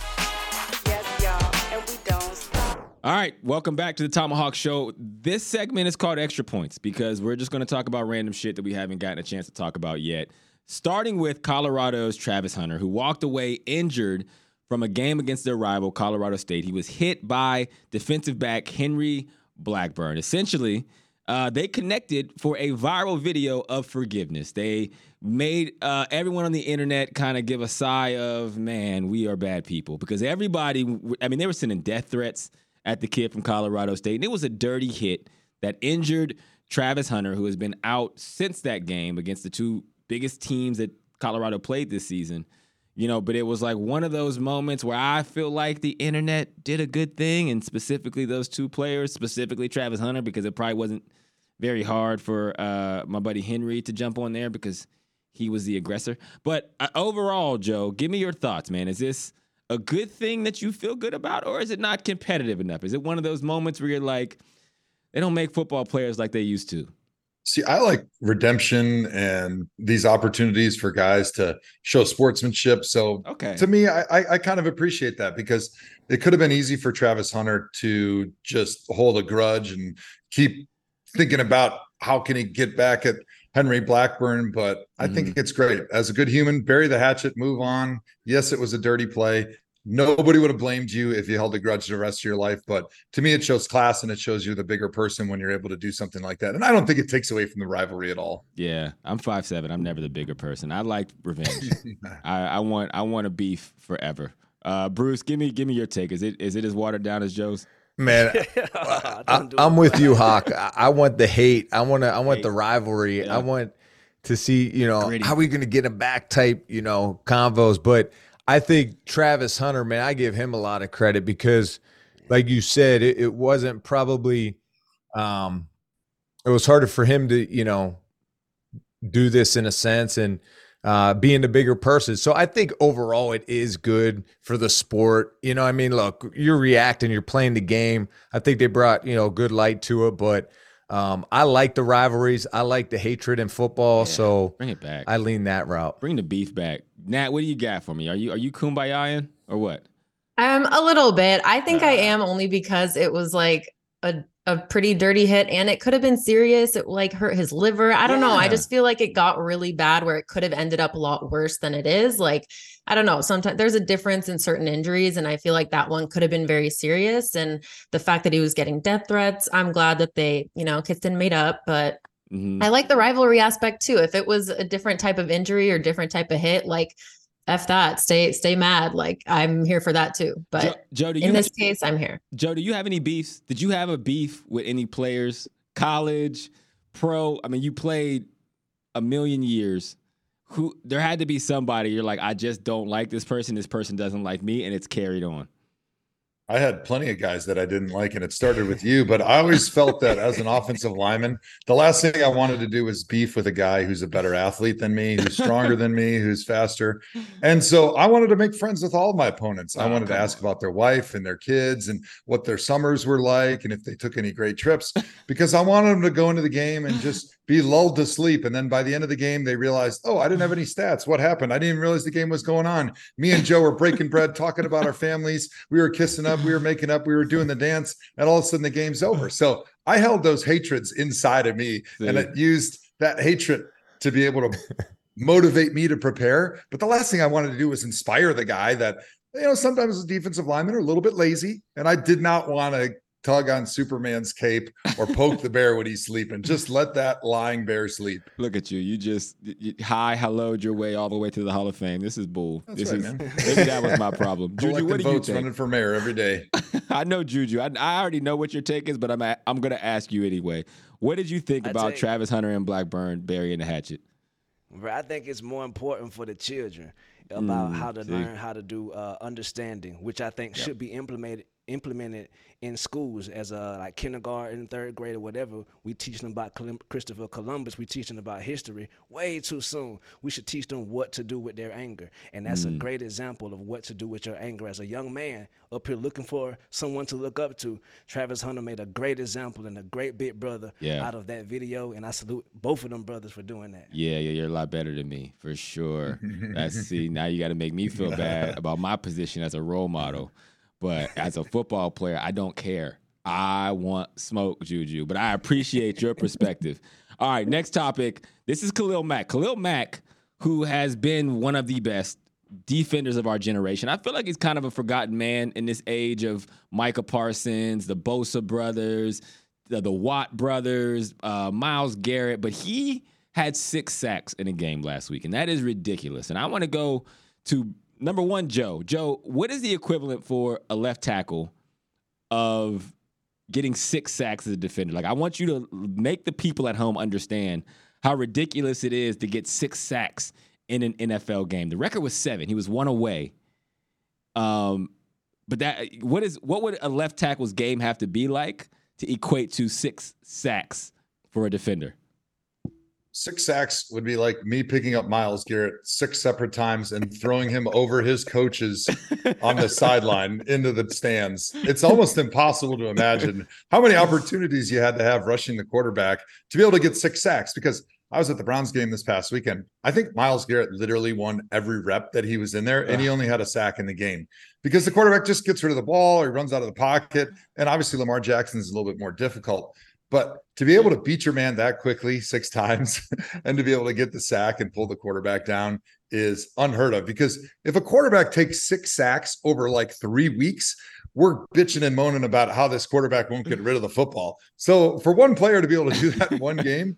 Yes, y'all, and we don't stop. All right, welcome back to the Tomahawk Show. This segment is called Extra Points because we're just going to talk about random shit that we haven't gotten a chance to talk about yet. Starting with Colorado's Travis Hunter, who walked away injured from a game against their rival, Colorado State. He was hit by defensive back Henry Blackburn. Essentially, uh, they connected for a viral video of forgiveness. They made uh, everyone on the internet kind of give a sigh of, man, we are bad people. Because everybody, I mean, they were sending death threats at the kid from Colorado State. And it was a dirty hit that injured Travis Hunter, who has been out since that game against the two biggest teams that Colorado played this season. You know, but it was like one of those moments where I feel like the internet did a good thing, and specifically those two players, specifically Travis Hunter, because it probably wasn't very hard for uh, my buddy Henry to jump on there because he was the aggressor. But uh, overall, Joe, give me your thoughts, man. Is this a good thing that you feel good about, or is it not competitive enough? Is it one of those moments where you're like, they don't make football players like they used to? See, I like redemption and these opportunities for guys to show sportsmanship. So okay. to me, I, I, I kind of appreciate that because it could have been easy for Travis Hunter to just hold a grudge and keep thinking about how can he get back at Henry Blackburn. But I mm-hmm. think it's great. As a good human, bury the hatchet, move on. Yes, it was a dirty play. Nobody would have blamed you if you held a grudge the rest of your life. But to me, it shows class and it shows you're the bigger person when you're able to do something like that. And I don't think it takes away from the rivalry at all. Yeah, I'm five seven. I'm never the bigger person. I like revenge. I, I want I want a beef forever. Uh, Bruce, give me give me your take. Is it is it as watered down as Joe's? Man, I, I'm with you, Hawk. I, I want the hate. I want to. I want hate. the rivalry. Yeah. I want to see, you know, Gritty. How are we going to get him back type, you know, convos. But I think Travis Hunter, man, I give him a lot of credit because, like you said, it, it wasn't probably, um, it was harder for him to, you know, do this in a sense and uh, being the bigger person. So I think overall it is good for the sport. You know, I mean, look, you're reacting, you're playing the game. I think they brought, you know, good light to it, but um, I like the rivalries. I like the hatred in football. Yeah, so bring it back. I lean that route. Bring the beef back. Nat, what do you got for me? Are you are you kumbayaing or what? Um, a little bit. I think uh, I am only because it was like a a pretty dirty hit and it could have been serious. It like hurt his liver. I don't yeah. know. I just feel like it got really bad where it could have ended up a lot worse than it is. Like, I don't know. Sometimes there's a difference in certain injuries. And I feel like that one could have been very serious. And the fact that he was getting death threats, I'm glad that they, you know, kissed and made up, but mm-hmm. I like the rivalry aspect too. If it was a different type of injury or different type of hit, like F that, stay, stay mad. Like I'm here for that too. But Joe, Joe, do you in this have, case, I'm here. Joe, do you have any beefs? Did you have a beef with any players, college, pro? I mean, you played a million years. Who there had to be somebody you're like, I just don't like this person. This person doesn't like me. And it's carried on. I had plenty of guys that I didn't like, and it started with you. But I always felt that as an offensive lineman, the last thing I wanted to do was beef with a guy who's a better athlete than me, who's stronger than me, who's faster. And so I wanted to make friends with all of my opponents. I wanted to ask about their wife and their kids and what their summers were like and if they took any great trips, because I wanted them to go into the game and just be lulled to sleep. And then by the end of the game, they realized, oh, I didn't have any stats. What happened? I didn't even realize the game was going on. Me and Joe were breaking bread, talking about our families. We were kissing up. We were making up. We were doing the dance. And all of a sudden the game's over. So I held those hatreds inside of me See. and it used that hatred to be able to motivate me to prepare. But the last thing I wanted to do was inspire the guy that, you know, sometimes the defensive linemen are a little bit lazy. And I did not want to tug on Superman's cape or poke the bear when he's sleeping. Just let that lying bear sleep. Look at you. You just you, hi, hello'd your way all the way to the Hall of Fame. This is bull. That's this right, is man. Maybe that was my problem. Juju, what do you votes think? Running for mayor every day. I know Juju. I, I already know what your take is, but I'm I'm going to ask you anyway. What did you think I about take, Travis Hunter and Blackburn burying the hatchet? But I think it's more important for the children about Mm, how to see. learn how to do uh, understanding, which I think Yep. should be implemented implemented in schools as a like kindergarten, third grade, or whatever. We teach them about Colum- Christopher Columbus. We teach them about history way too soon. We should teach them what to do with their anger, and that's a Mm. great example of what to do with your anger as a young man up here looking for someone to look up to. Travis Hunter made a great example and a great big brother Yeah. out of that video, and I salute both of them brothers for doing that. Yeah, yeah, you're a lot better than me for sure. That's see, now you got to make me feel bad about my position as a role model. But as a football player, I don't care. I want smoke, Juju. But I appreciate your perspective. All right, next topic. This is Khalil Mack. Khalil Mack, who has been one of the best defenders of our generation. I feel like he's kind of a forgotten man in this age of Micah Parsons, the Bosa brothers, the, the Watt brothers, uh, Myles Garrett. But he had six sacks in a game last week, and that is ridiculous. And I want to go to number one, Joe. Joe, what is the equivalent for a left tackle of getting six sacks as a defender? Like, I want you to make the people at home understand how ridiculous it is to get six sacks in an N F L game. The record was seven. He was one away. Um, but that what is what would a left tackle's game have to be like to equate to six sacks for a defender? Six sacks would be like me picking up Myles Garrett six separate times and throwing him over his coaches on the sideline into the stands. It's almost impossible to imagine how many opportunities you had to have rushing the quarterback to be able to get six sacks. Because I was at the Browns game this past weekend. I think Myles Garrett literally won every rep that he was in there, and he only had a sack in the game because the quarterback just gets rid of the ball or he runs out of the pocket. And obviously Lamar Jackson is a little bit more difficult. But to be able to beat your man that quickly six times and to be able to get the sack and pull the quarterback down is unheard of. Because if a quarterback takes six sacks over like three weeks, we're bitching and moaning about how this quarterback won't get rid of the football. So for one player to be able to do that in one game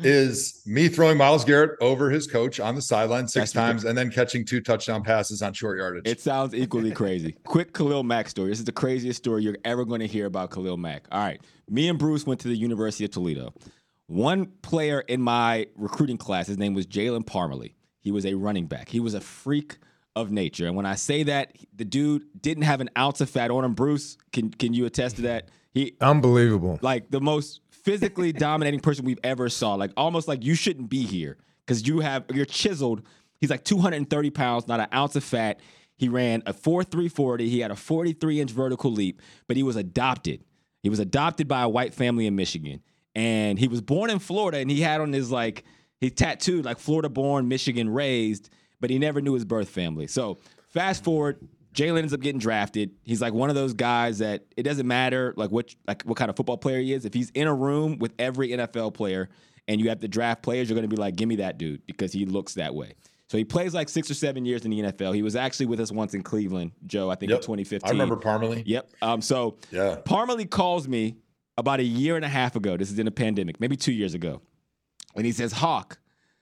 is me throwing Myles Garrett over his coach on the sideline six That's times and then catching two touchdown passes on short yardage. It sounds equally crazy. Quick Khalil Mack story. This is the craziest story you're ever going to hear about Khalil Mack. All right. Me and Bruce went to the University of Toledo. One player in my recruiting class, his name was Jalen Parmalee. He was a running back. He was a freak of nature. And when I say that, the dude didn't have an ounce of fat on him. Bruce, can can you attest to that? He Unbelievable. Like the most physically dominating person we've ever saw. Like almost like you shouldn't be here because you have you're chiseled. He's like two hundred thirty pounds, not an ounce of fat. He ran a four three forty. He had a forty-three inch vertical leap, but he was adopted. He was adopted by a white family in Michigan. And he was born in Florida, and he had on his, like, he tattooed, like, Florida-born, Michigan-raised, but he never knew his birth family. So fast forward, Jalen ends up getting drafted. He's like one of those guys that it doesn't matter, like, what like what kind of football player he is. If he's in a room with every N F L player and you have to draft players, you're going to be like, give me that dude because he looks that way. So he plays like six or seven years in the N F L. He was actually with us once in Cleveland, Joe, I think Yep. in twenty fifteen. I remember Parmalee. Yep. Um. So Yeah. Parmalee calls me about a year and a half ago. This is in a pandemic, maybe two years ago. And he says, Hawk,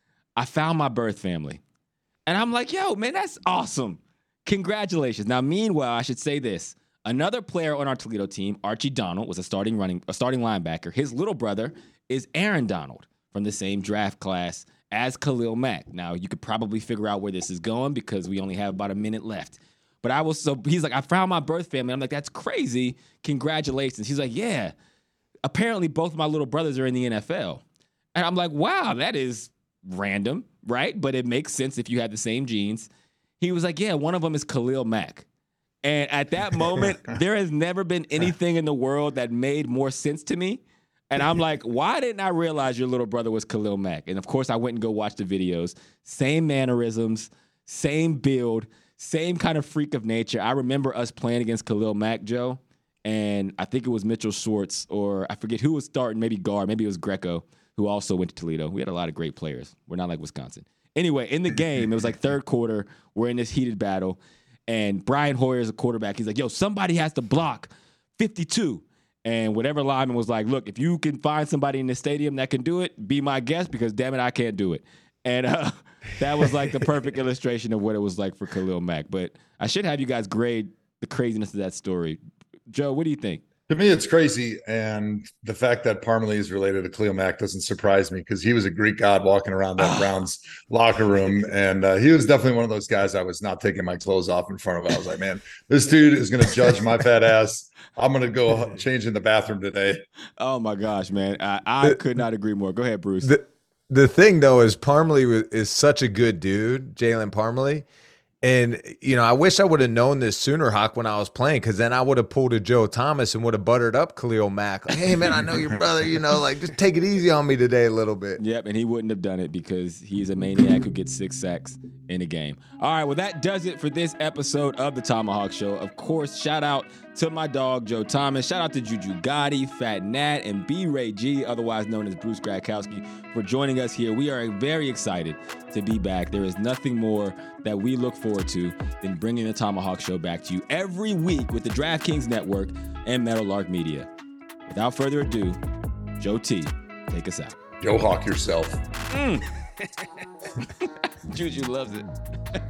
I found my birth family. And I'm like, yo, man, that's awesome. Congratulations. Now, meanwhile, I should say this. Another player on our Toledo team, Archie Donald, was a starting running, a starting linebacker. His little brother is Aaron Donald from the same draft class as Khalil Mack. Now, you could probably figure out where this is going because we only have about a minute left. But I was so he's like, I found my birth family. I'm like, that's crazy. Congratulations. He's like, yeah. Apparently, both of my little brothers are in the N F L. And I'm like, wow, that is random, right? But it makes sense if you have the same genes. He was like, yeah, one of them is Khalil Mack. And at that moment, there has never been anything in the world that made more sense to me. And I'm like, why didn't I realize your little brother was Khalil Mack? And of course, I went and go watch the videos. Same mannerisms, same build, same kind of freak of nature. I remember us playing against Khalil Mack, Joe, and I think it was Mitchell Schwartz, or I forget who was starting, maybe guard, maybe it was Greco, who also went to Toledo. We had a lot of great players. We're not like Wisconsin. Anyway, in the game, it was like third quarter. We're in this heated battle, and Brian Hoyer is a quarterback. He's like, yo, somebody has to block fifty-two. And whatever lineman was like, look, if you can find somebody in the stadium that can do it, be my guest because, damn it, I can't do it. And uh, that was like the perfect illustration of what it was like for Khalil Mack. But I should have you guys grade the craziness of that story. Joe, what do you think? To me, it's crazy. And the fact that Parmalee is related to Khalil Mack doesn't surprise me because he was a Greek god walking around that Browns locker room. And uh, he was definitely one of those guys I was not taking my clothes off in front of. I was like, man, this dude is going to judge my fat ass. I'm going to go change in the bathroom today. Oh, my gosh, man. I, I could not agree more. Go ahead, Bruce. The, the thing, though, is Parmalee is such a good dude, Jalen Parmalee. And, you know, I wish I would have known this sooner, Hawk, when I was playing, because then I would have pulled a Joe Thomas and would have buttered up Khalil Mack. Like, hey, man, I know your brother, you know, like, just take it easy on me today a little bit. Yep, and he wouldn't have done it because he's a maniac who gets six sacks in a game. All right, well, that does it for this episode of the Tomahawk Show. Of course, shout out to my dog, Joe Thomas. Shout out to Juju Gotti, Fat Nat, and B-Ray G, otherwise known as Bruce Gradkowski, for joining us here. We are very excited to be back. There is nothing more that we look forward to than bringing the Tomahawk Show back to you every week with the DraftKings Network and Meadowlark Media. Without further ado, Joe T, take us out. Go Hawk yourself. Mm. Juju loves it.